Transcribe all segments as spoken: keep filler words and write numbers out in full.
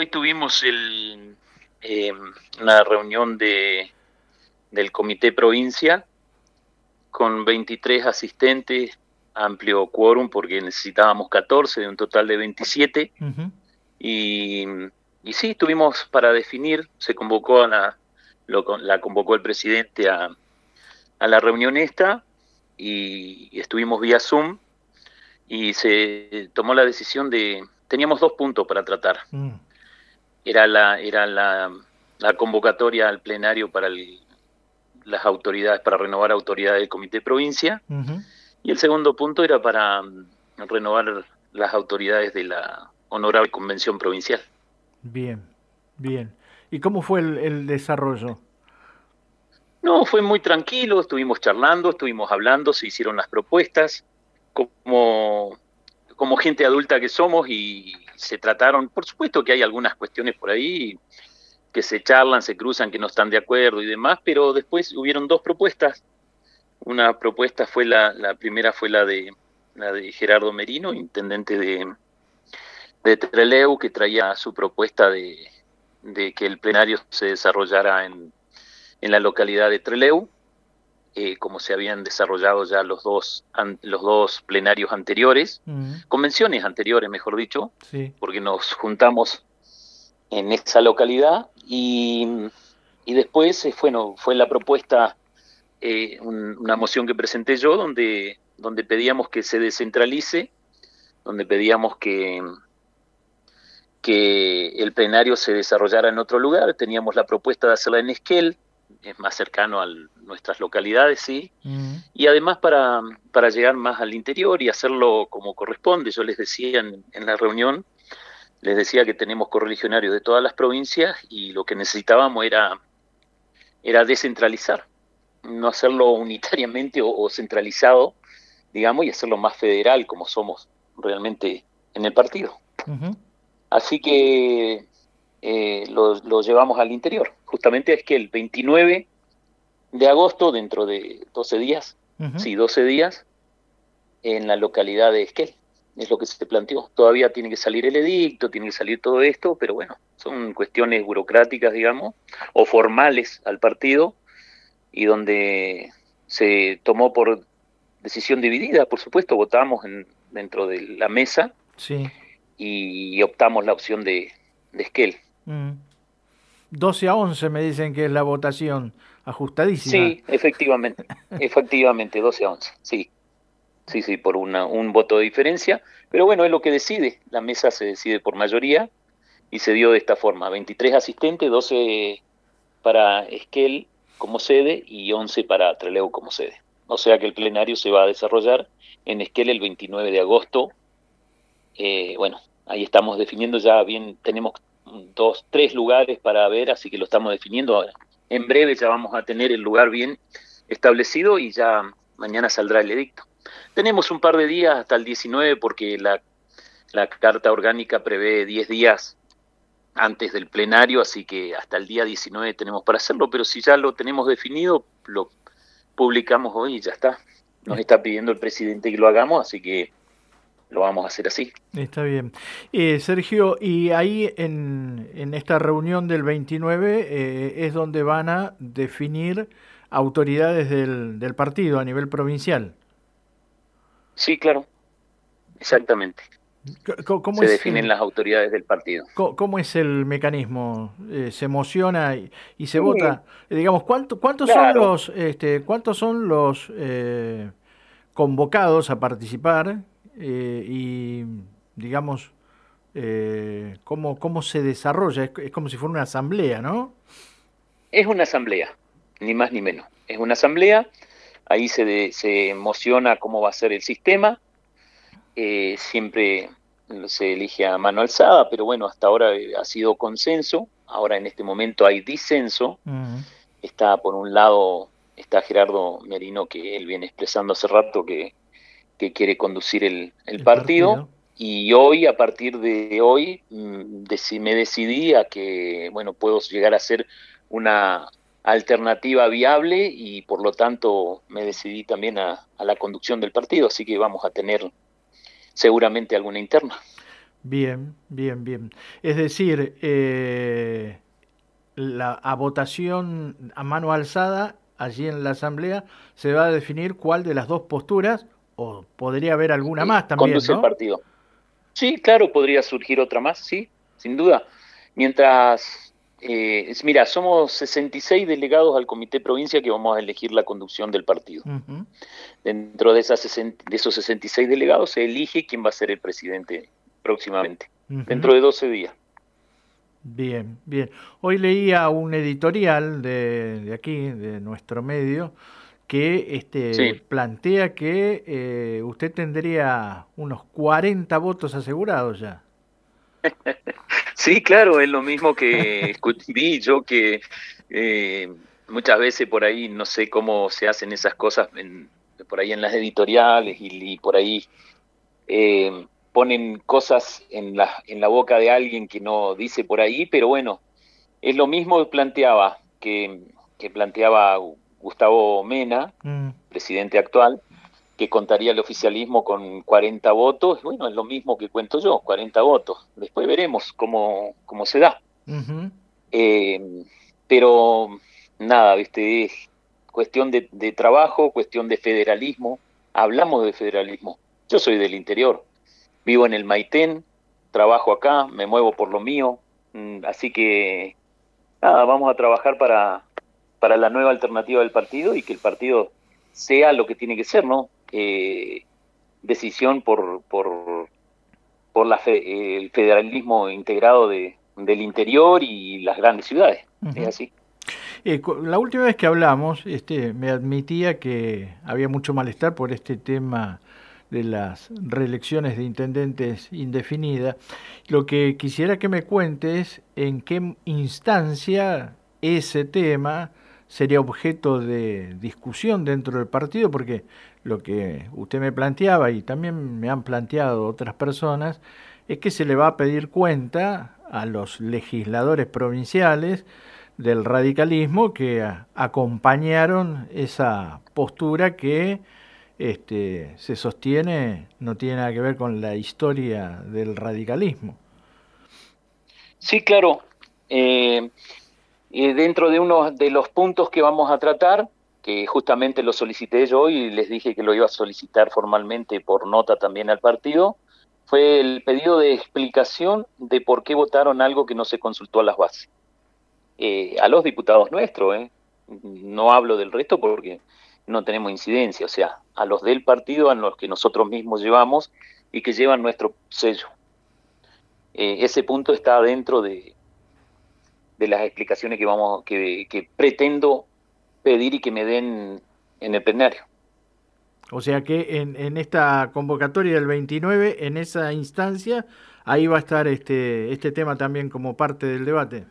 hoy tuvimos el, eh, una reunión de, del Comité Provincia con veintitrés asistentes, amplio quórum porque necesitábamos catorce de un total de veintisiete. Uh-huh. y, y sí, estuvimos para definir, se convocó a la, lo, la convocó el presidente a, a la reunión esta y, y estuvimos vía Zoom y se tomó la decisión de, teníamos dos puntos para tratar. Uh-huh. Era la era la, la convocatoria al plenario para el, las autoridades, para renovar autoridades del Comité Provincia, uh-huh. y el segundo punto era para renovar las autoridades de la Honorable Convención Provincial. Bien, bien. ¿Y cómo fue el, el desarrollo? No, fue muy tranquilo, estuvimos charlando, estuvimos hablando, se hicieron las propuestas, como, como gente adulta que somos, y se trataron, por supuesto que hay algunas cuestiones por ahí que se charlan, se cruzan, que no están de acuerdo y demás, pero después hubieron dos propuestas. Una propuesta fue la, la primera fue la de la de Gerardo Merino, intendente de, de Trelew, que traía su propuesta de, de que el plenario se desarrollara en, en la localidad de Trelew, eh, como se habían desarrollado ya los dos an, los dos plenarios anteriores, uh-huh. convenciones anteriores, mejor dicho, sí. porque nos juntamos en esa localidad y, y después bueno, fue la propuesta, eh, un, una moción que presenté yo donde, donde pedíamos que se descentralice, donde pedíamos que, que el plenario se desarrollara en otro lugar. Teníamos la propuesta de hacerla en Esquel, es más cercano a nuestras localidades, sí, uh-huh. y además para, para llegar más al interior y hacerlo como corresponde. Yo les decía en, en la reunión, les decía que tenemos correligionarios de todas las provincias y lo que necesitábamos era, era descentralizar, no hacerlo unitariamente o, o centralizado, digamos, y hacerlo más federal como somos realmente en el partido. Uh-huh. Así que eh, lo, lo llevamos al interior. Justamente es que el veintinueve de agosto, dentro de doce días, uh-huh. sí, doce días, en la localidad de Esquel. Es lo que se planteó. Todavía tiene que salir el edicto, tiene que salir todo esto, pero bueno, son cuestiones burocráticas, digamos, o formales al partido, y donde se tomó por decisión dividida, por supuesto, votamos en, dentro de la mesa, sí. y optamos la opción de, de Esquel. Mm. doce a once me dicen que es la votación, ajustadísima. Sí, efectivamente, efectivamente, doce a once, sí. Sí, sí, por una, un voto de diferencia, pero bueno, es lo que decide, la mesa se decide por mayoría y se dio de esta forma, veintitrés asistentes, doce para Esquel como sede y once para Trelew como sede. O sea que el plenario se va a desarrollar en Esquel el veintinueve de agosto. Eh, bueno, ahí estamos definiendo ya bien, tenemos dos, tres lugares para ver, así que lo estamos definiendo ahora. En breve ya vamos a tener el lugar bien establecido y ya mañana saldrá el edicto. Tenemos un par de días hasta el diecinueve porque la, la Carta Orgánica prevé diez días antes del plenario, así que hasta el día diecinueve tenemos para hacerlo, pero si ya lo tenemos definido, lo publicamos hoy y ya está. Nos está pidiendo el presidente que lo hagamos, así que lo vamos a hacer así. Está bien. Eh, Sergio, y ahí en, en esta reunión del veintinueve eh, es donde van a definir autoridades del, del partido a nivel provincial. Sí, claro, exactamente. ¿Cómo se es definen el, las autoridades del partido. ¿Cómo, cómo es el mecanismo? Eh, ¿Se emociona y, y se sí. vota? Eh, digamos, ¿cuánto, ¿cuántos claro. son los, este, cuántos son los eh, convocados a participar eh, y, digamos, eh, cómo, cómo se desarrolla? Es, es como si fuera una asamblea, ¿no? Es una asamblea, ni más ni menos. Es una asamblea. Ahí se, de, se emociona cómo va a ser el sistema, eh, siempre se elige a mano alzada, pero bueno, hasta ahora ha sido consenso, ahora en este momento hay disenso, uh-huh. Está por un lado, está Gerardo Merino, que él viene expresando hace rato que, que quiere conducir el, el, el partido, partido, y hoy, a partir de hoy, me decidí a que, bueno, puedo llegar a ser una alternativa viable y por lo tanto me decidí también a, a la conducción del partido, así que vamos a tener seguramente alguna interna. Bien, bien, bien. Es decir, eh, la, a votación a mano alzada, allí en la Asamblea, se va a definir cuál de las dos posturas, o podría haber alguna Eh, más también, conduce el ¿no? partido. Sí, claro, podría surgir otra más, sí, sin duda. Mientras, eh, es- mira, somos sesenta y seis delegados al Comité Provincia que vamos a elegir la conducción del partido. Ujú, Dentro de, esas sesenta de esos sesenta y seis delegados se elige quién va a ser el presidente próximamente, ujú. dentro de doce días. Bien, bien. Hoy leía un editorial de, de aquí, de nuestro medio, que este, Sí, plantea que eh, usted tendría unos cuarenta votos asegurados ya. sí, claro, es lo mismo que escuché yo, que eh, muchas veces por ahí no sé cómo se hacen esas cosas en- por ahí en las editoriales y, y por ahí eh, ponen cosas en la, en la boca de alguien que no dice por ahí, pero bueno, es lo mismo que planteaba, que, que planteaba Gustavo Mena, Mm, presidente actual, que contaría el oficialismo con cuarenta votos. Bueno, es lo mismo que cuento yo, cuarenta votos. Después veremos cómo, cómo se da. ujú. Eh, pero nada, viste, es cuestión de, de trabajo, cuestión de federalismo. Hablamos de federalismo. Yo soy del interior, vivo en el Maitén, trabajo acá, me muevo por lo mío, mm, así que nada, vamos a trabajar para, para la nueva alternativa del partido y que el partido sea lo que tiene que ser, ¿no? Eh, decisión por, por, por la fe, el federalismo integrado de, del interior y las grandes ciudades. Es Ujú. así. Eh, cu- la última vez que hablamos, este, me admitía que había mucho malestar por este tema de las reelecciones de intendentes indefinidas. Lo que quisiera que me cuentes en qué instancia ese tema sería objeto de discusión dentro del partido, porque lo que usted me planteaba y también me han planteado otras personas es que se le va a pedir cuenta a los legisladores provinciales del radicalismo que a- acompañaron esa postura que este, se sostiene no tiene nada que ver con la historia del radicalismo. Sí, claro. Eh, eh, dentro de uno de los puntos que vamos a tratar, que justamente lo solicité yo y les dije que lo iba a solicitar formalmente por nota también al partido, fue el pedido de explicación de por qué votaron algo que no se consultó a las bases. Eh, a los diputados nuestros, ¿eh? No hablo del resto porque no tenemos incidencia, o sea, a los del partido, a los que nosotros mismos llevamos y que llevan nuestro sello. Eh, ese punto está dentro de, de las explicaciones que vamos, que, que pretendo pedir y que me den en el plenario. O sea que en, en esta convocatoria del veintinueve, en esa instancia, ahí va a estar este, este tema también como parte del debate.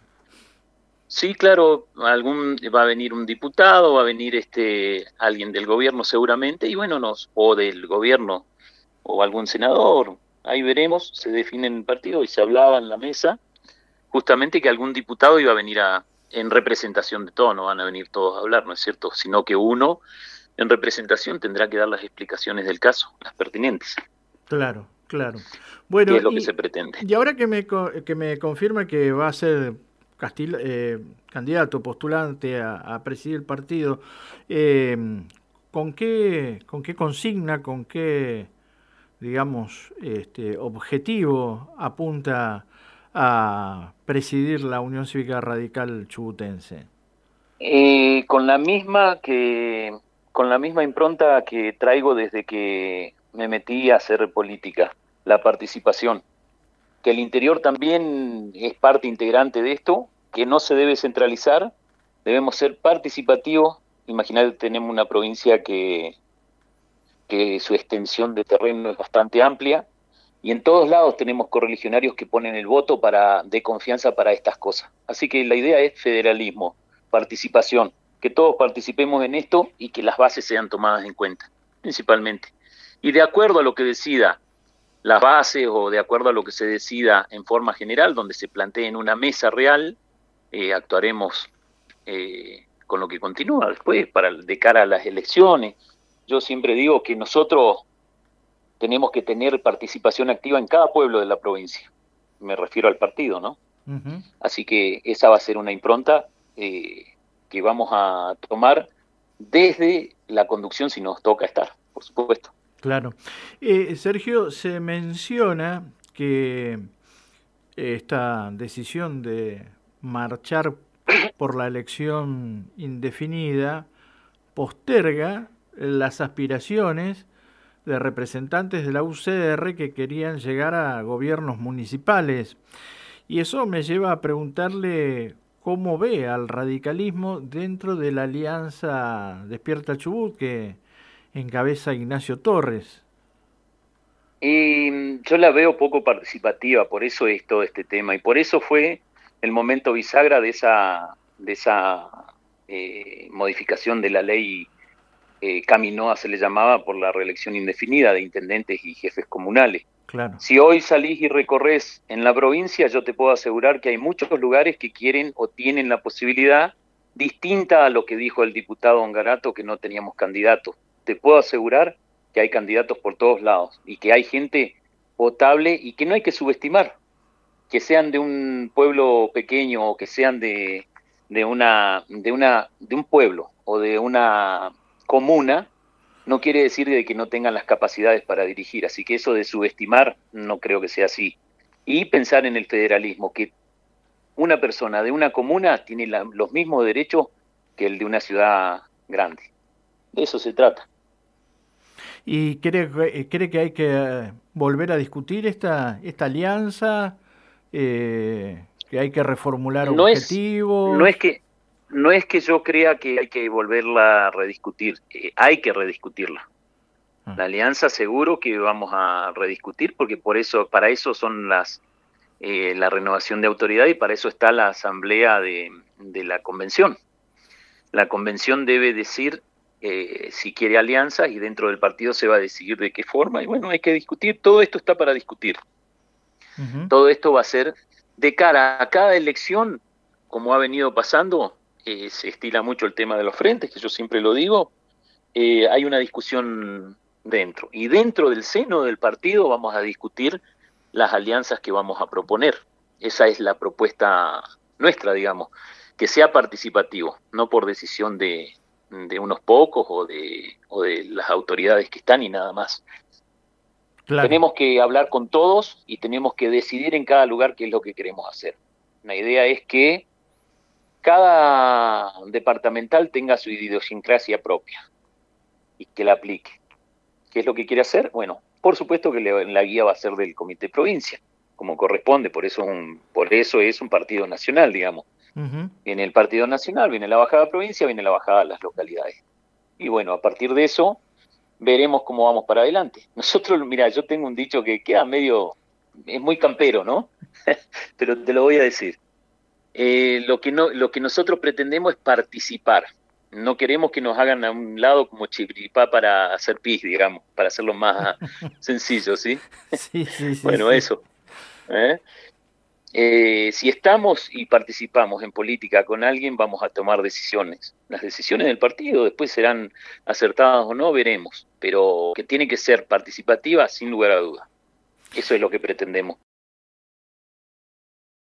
Sí, claro, algún va a venir un diputado, va a venir este alguien del gobierno seguramente, y bueno, nos, o del gobierno, o algún senador, ahí veremos, se define en el partido y se hablaba en la mesa, justamente que algún diputado iba a venir a, en representación de todos, no van a venir todos a hablar, ¿no es cierto? Sino que uno en representación tendrá que dar las explicaciones del caso, las pertinentes, Claro, claro. que Bueno, es lo que y, se pretende. y ahora que me, co- que me confirma que va a ser Castil, eh, candidato, postulante a, a presidir el partido, eh, ¿con qué, con qué consigna, con qué, digamos, este, objetivo apunta a presidir la Unión Cívica Radical Chubutense? Eh, con la misma que, con la misma impronta que traigo desde que me metí a hacer política, la participación, que el interior también es parte integrante de esto, que no se debe centralizar, debemos ser participativos. Imaginad, tenemos una provincia que, que su extensión de terreno es bastante amplia, y en todos lados tenemos correligionarios que ponen el voto para, de confianza para estas cosas. Así que la idea es federalismo, participación, que todos participemos en esto y que las bases sean tomadas en cuenta, principalmente. Y de acuerdo a lo que decida las bases o de acuerdo a lo que se decida en forma general, donde se plantee en una mesa real, eh, actuaremos eh, con lo que continúa después, para, de cara a las elecciones. Yo siempre digo que nosotros tenemos que tener participación activa en cada pueblo de la provincia. Me refiero al partido, ¿no? Uh-huh. Así que esa va a ser una impronta eh, que vamos a tomar desde la conducción si nos toca estar, por supuesto. Claro. Eh, Sergio, se menciona que esta decisión de marchar por la elección indefinida posterga las aspiraciones de representantes de la U C R que querían llegar a gobiernos municipales. Y eso me lleva a preguntarle cómo ve al radicalismo dentro de la alianza Despierta Chubut que encabeza Ignacio Torres. Y yo la veo poco participativa, por eso es todo este tema, y por eso fue el momento bisagra de esa, de esa eh, modificación de la ley eh, Caminoa, se le llamaba, por la reelección indefinida de intendentes y jefes comunales. Claro. Si hoy salís y recorres en la provincia, yo te puedo asegurar que hay muchos lugares que quieren o tienen la posibilidad distinta a lo que dijo el diputado Ongarato, que no teníamos candidato. Te puedo asegurar que hay candidatos por todos lados y que hay gente potable y que no hay que subestimar, que sean de un pueblo pequeño o que sean de, de una de una de un pueblo o de una comuna, no quiere decir de que no tengan las capacidades para dirigir, así que eso de subestimar no creo que sea así. Y pensar en el federalismo, que una persona de una comuna tiene la, los mismos derechos que el de una ciudad grande. De eso se trata. ¿Y cree, cree que hay que volver a discutir esta, esta alianza? Eh, ¿Que hay que reformular no objetivos? Es, no, es que, no es que yo crea que hay que volverla a rediscutir, eh, hay que rediscutirla. Ah. La alianza seguro que vamos a rediscutir, porque por eso, para eso son las eh, la renovación de autoridad y para eso está la asamblea de, de la convención. La convención debe decir Eh, si quiere alianzas y dentro del partido se va a decidir de qué forma y bueno, hay que discutir, todo esto está para discutir. Uh-huh. Todo esto va a ser de cara a cada elección, como ha venido pasando, eh, se estila mucho el tema de los frentes, que yo siempre lo digo, eh, hay una discusión dentro y dentro del seno del partido vamos a discutir las alianzas que vamos a proponer. Esa es la propuesta nuestra, digamos, que sea participativo, no por decisión de de unos pocos o de, o de las autoridades que están y nada más. Claro. Tenemos que hablar con todos y tenemos que decidir en cada lugar qué es lo que queremos hacer. La idea es que cada departamental tenga su idiosincrasia propia y que la aplique. ¿Qué es lo que quiere hacer? Bueno, por supuesto que le, la guía va a ser del Comité Provincia, como corresponde, por eso, un, por eso es un partido nacional, digamos. Uh-huh. Viene el Partido Nacional, viene la bajada provincia, viene la bajada a las localidades. Y bueno, a partir de eso, veremos cómo vamos para adelante. Nosotros, mira, yo tengo un dicho que queda medio, es muy campero, ¿no? Pero te lo voy a decir. Eh, lo que no, lo que nosotros pretendemos es participar. No queremos que nos hagan a un lado como chiripá para hacer pis, digamos, para hacerlo más sencillo, ¿sí? Sí, sí, sí. Bueno, sí. eso. ¿Eh? Eh, si estamos y participamos en política con alguien, vamos a tomar decisiones. Las decisiones del partido después serán acertadas o no, veremos, pero que tiene que ser participativa sin lugar a duda. Eso es lo que pretendemos.